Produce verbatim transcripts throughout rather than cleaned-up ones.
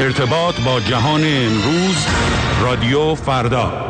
ارتباط با جهان امروز، رادیو فردا.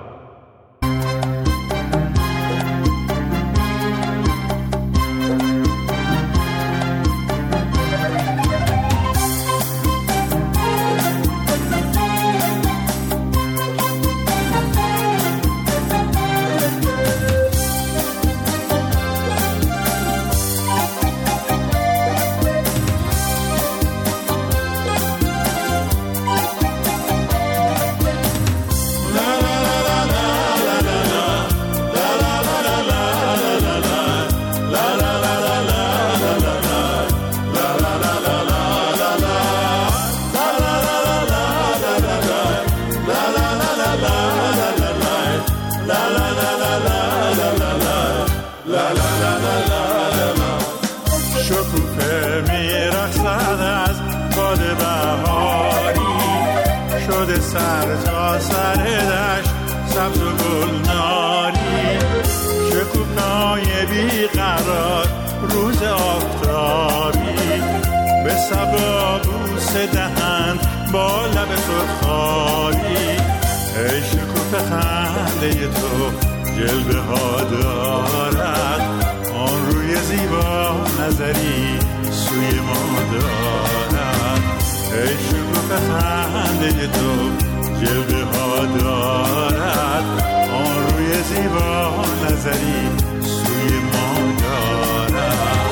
سر تا سر دشت سبز و گلناری، شکوفه‌های بیقرار روز آفتابی، به صبا بوسه دهند با لب سرخابی. ای شکوفه خنده تو جلوه ها دارد، آن روی زیبا نظری سوی ما دارد. ای شکوفه خنده تو جلوه ها دارد، آن روی زیبا نظری سوی ما دارد.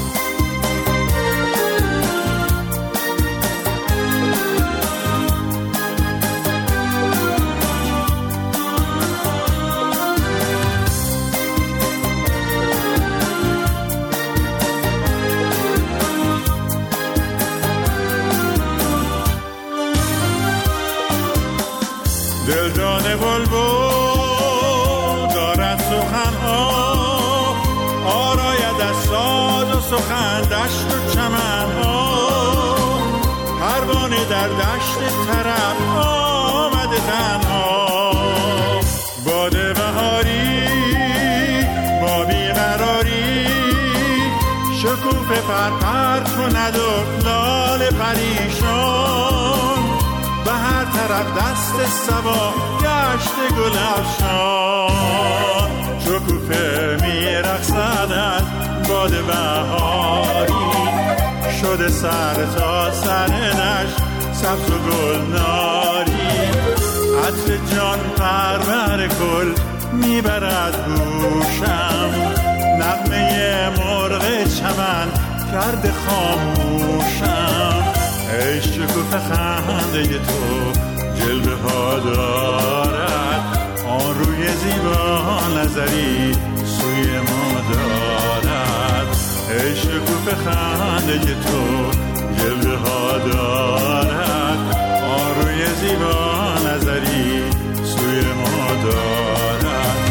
دلدان بلبل دارد سخنها، آراید از ساز و سخن دشت و چمنها. پروانه در دشت طرب آمده تنها، باد بهاری با بیقراری، شکوفه پرپر کند و لاله پریشان. به هر طرف دست صبا گشت گل افشان، شکوفه میرقصد از باد بهاری، شده سر تا سر دشت سبز و گلناری. عطر جان پرور گل میبرد گوشم، نغمه مرغ چمن کرده خاموشم. ای شکوفه خنده تو جلوه ها دارد، آن روی زیبا نظری سوی ما دارد. ای شکوفه خنده تو جلوه ها دارد، آن روی زیبا نظری سوی ما دارد.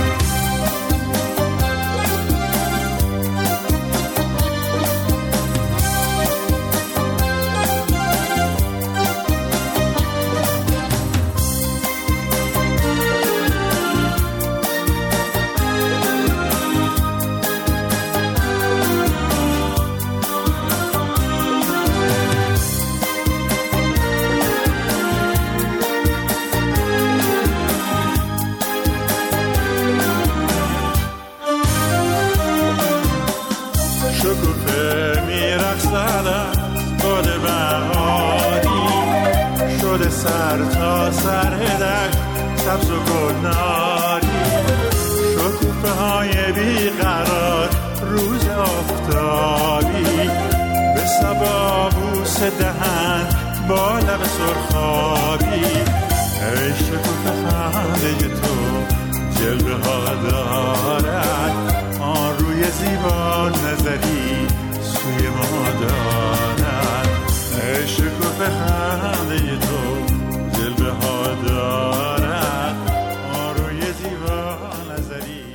سر تا سر دشت سبز و گلناری، شکوفه های بیقرار روز آفتابی، به صبا بوسه دهند با لب سرخابی. ای شکوفه خنده تو جلوه ها دارد، آن روی زیبا نظری سوی ما دارد. ای شکوفه خنده تو جلوه ها دارد، آن روی زیبا نظری.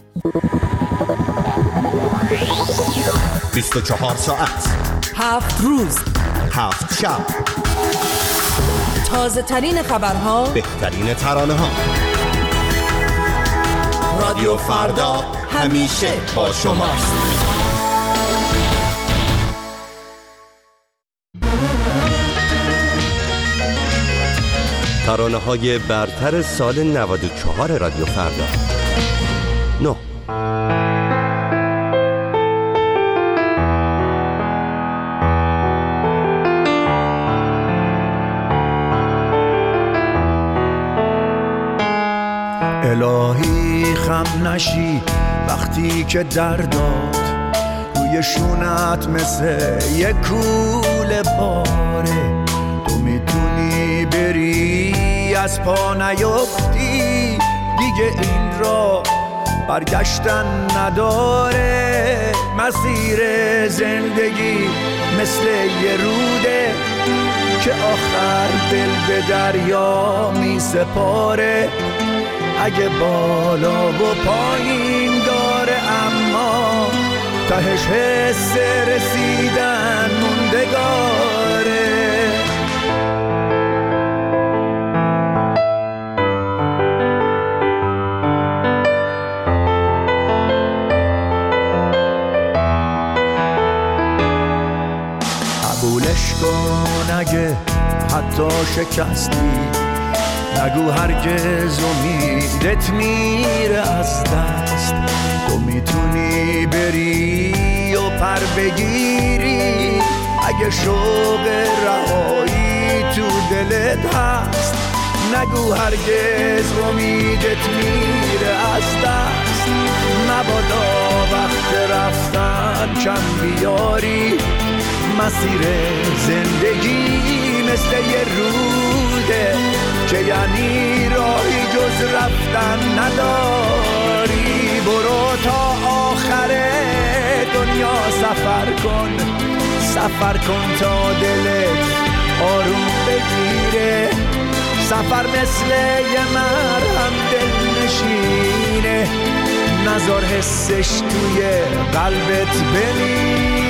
بیست و چهار ساعت، هفت روز، هفت شب، تازه ترین خبرها، بهترین ترانه ها. رادیو فردا همیشه با شماست. ترانه‌های برتر سال نود و چهار رادیو فردا. نه الهی خم نشی وقتی که درداد روی شونت مثل یک کوله باره، تو میتونی بری از پا نیفتی، دیگه این را برگشتن نداره. مسیر زندگی مثل یه روده که آخر دل به دریا می سپاره. اگه بالا و پایین داره اما تهش حس رسیدن موندگاره. قبولش کن اگه حتی شکستی، نگو هرگز امیدت میره از دست. تو میتونی بری و پر بگیری اگه شوق رهایی تو دلت هست. نگو هرگز امیدت میره از دست. مبادا وقت رفتن کم بیاری، مسیر زندگی مثل یه روده که یعنی راهی جز رفتن نداری. برو تا آخر دنیا سفر کن، سفر کن تا دلت آروم بگیره. سفر مثل یه مرهم دل نشینه، نذار حسش توی قلبت بمیره.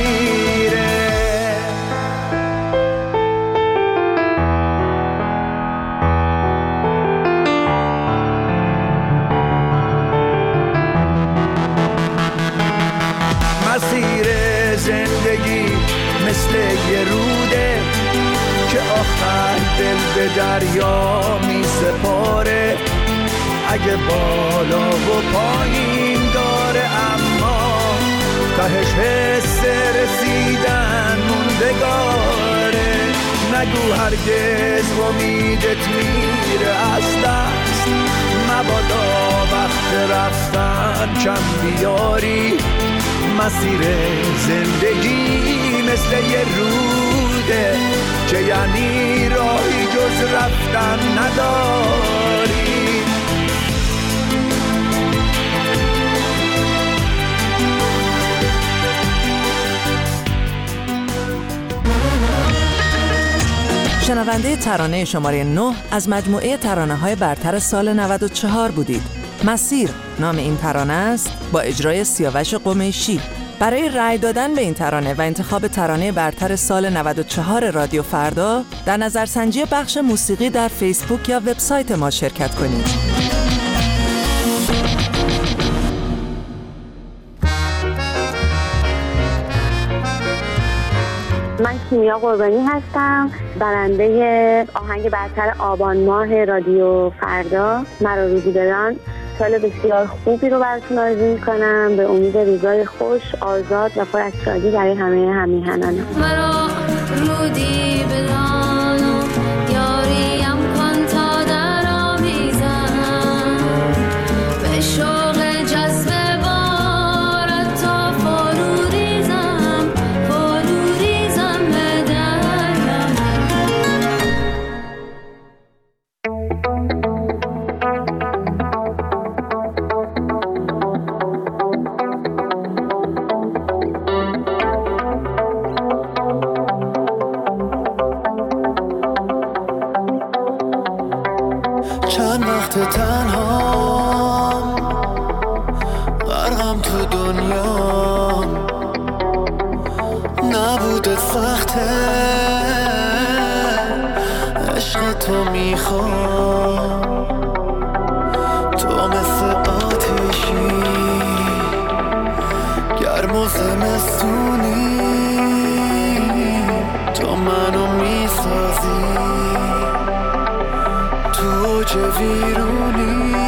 مسیر زندگی مثل یه روده که آخر دل به دریا می سپاره. اگه بالا و پایین داره اما تهش حس رسیدن موندگاره. نگو هرگز امیدت میره از دست. مبادا وقت رفتن کم بیاری، مسیر زندگی مثل یه روده که یعنی راهی جز رفتن نداری. شنونده ترانه شماره نه از مجموعه ترانه‌های برتر سال نود و چهار بودید. مسیر نام این ترانه است با اجرای سیاوش قمیشی. برای رأی دادن به این ترانه و انتخاب ترانه برتر سال نود و چهار رادیو فردا در نظرسنجی بخش موسیقی در فیسبوک یا وبسایت ما شرکت کنید. من کیمیا قربانی هستم، برنده آهنگ برتر آبان ماه رادیو فردا مرا روزی بدان. سال بسیار خوبی رو براتون آرزو می‌کنم، به امید روزای خوش، آزاد و پر از شادی برای همه همیهنانم. مرا رودی بدان و یاریم کن تا در آمیزم، به شوق جذب بارت تا فروریزم، فروریزم به دریا. چند وقت تنهام، غرقم تو دنیا، نبودت سخته، عشق تو میخوام. تو مثل آتشی گرم و زمستونی، تو منو میسازی اوج ویرونی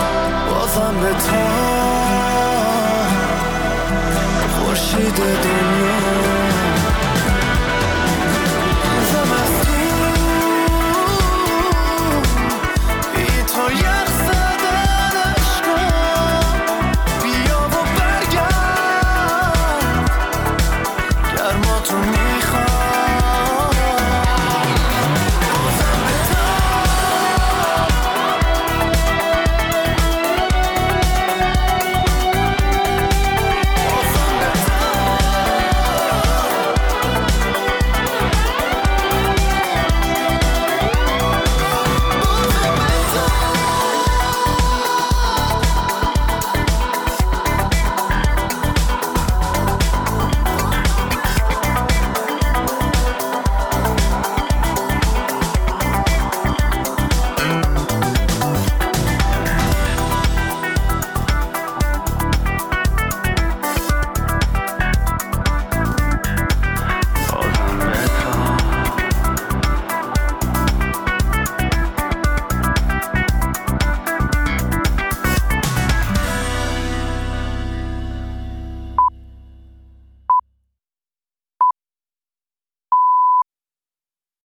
خورشید دنیا